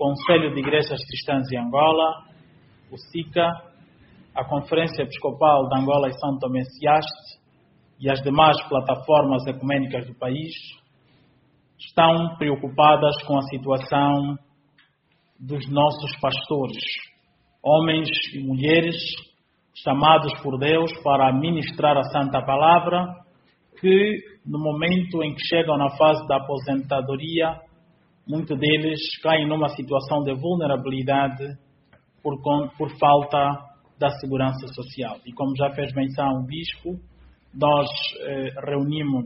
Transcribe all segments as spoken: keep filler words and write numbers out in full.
Conselho de Igrejas Cristãs de Angola, o SICA, a Conferência Episcopal de Angola e São Tomé e Aste e as demais plataformas ecumênicas do país estão preocupadas com a situação dos nossos pastores, homens e mulheres chamados por Deus para ministrar a Santa Palavra, que no momento em que chegam na fase da aposentadoria, muitos deles caem numa situação de vulnerabilidade por, por falta da segurança social. E como já fez menção o Bispo, nós eh, reunimos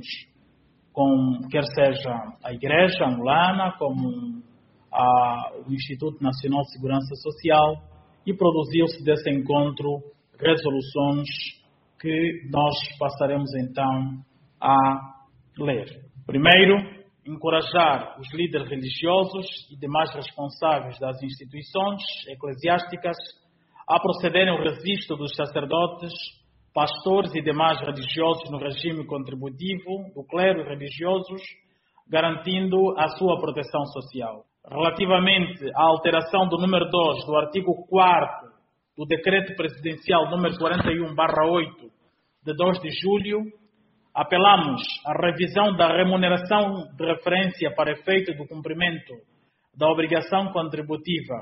com, quer seja a Igreja Angolana, como a, o Instituto Nacional de Segurança Social, e produziu-se desse encontro resoluções que nós passaremos então a ler. Primeiro, encorajar os líderes religiosos e demais responsáveis das instituições eclesiásticas a procederem ao registro dos sacerdotes, pastores e demais religiosos no regime contributivo do clero e religiosos, garantindo a sua proteção social. Relativamente à alteração do número dois do artigo quarto do Decreto Presidencial número quarenta e um barra oito, de dois de julho, apelamos à revisão da remuneração de referência para efeito do cumprimento da obrigação contributiva.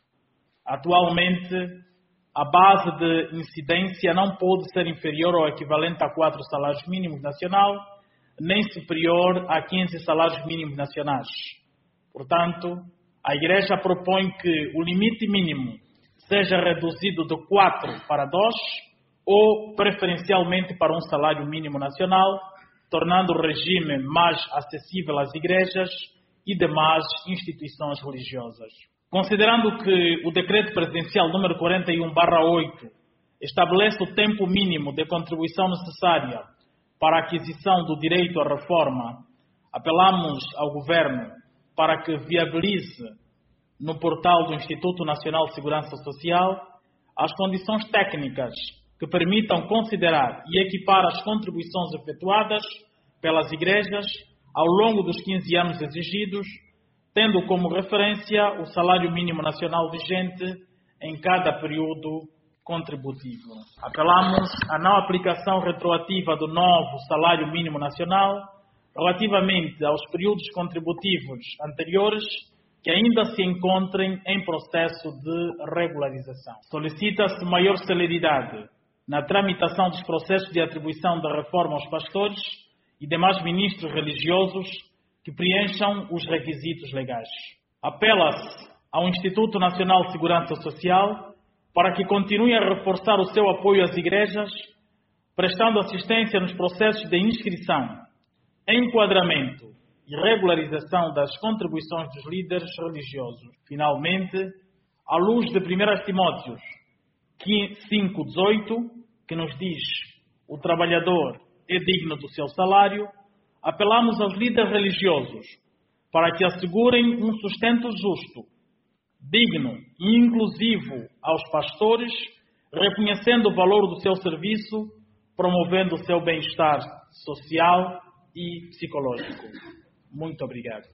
Atualmente, a base de incidência não pode ser inferior ou equivalente a quatro salários mínimos nacional, nem superior a quinze salários mínimos nacionais. Portanto, a Igreja propõe que o limite mínimo seja reduzido de quatro para dois ou preferencialmente para um salário mínimo nacional, tornando o regime mais acessível às igrejas e demais instituições religiosas. Considerando que o Decreto Presidencial número quarenta e um barra oito estabelece o tempo mínimo de contribuição necessária para a aquisição do direito à reforma, apelamos ao Governo para que viabilize no portal do Instituto Nacional de Segurança Social as condições técnicas que permitam considerar e equipar as contribuições efetuadas pelas igrejas ao longo dos quinze anos exigidos, tendo como referência o salário mínimo nacional vigente em cada período contributivo. Apelamos à não aplicação retroativa do novo salário mínimo nacional relativamente aos períodos contributivos anteriores que ainda se encontrem em processo de regularização. Solicita-se maior celeridade na tramitação dos processos de atribuição da reforma aos pastores e demais ministros religiosos que preencham os requisitos legais. Apela-se ao Instituto Nacional de Segurança Social para que continue a reforçar o seu apoio às igrejas, prestando assistência nos processos de inscrição, enquadramento e regularização das contribuições dos líderes religiosos. Finalmente, à luz de primeiro Timóteo cinco, dezoito, que nos diz: o trabalhador é digno do seu salário, apelamos aos líderes religiosos para que assegurem um sustento justo, digno e inclusivo aos pastores, reconhecendo o valor do seu serviço, promovendo o seu bem-estar social e psicológico. Muito obrigado.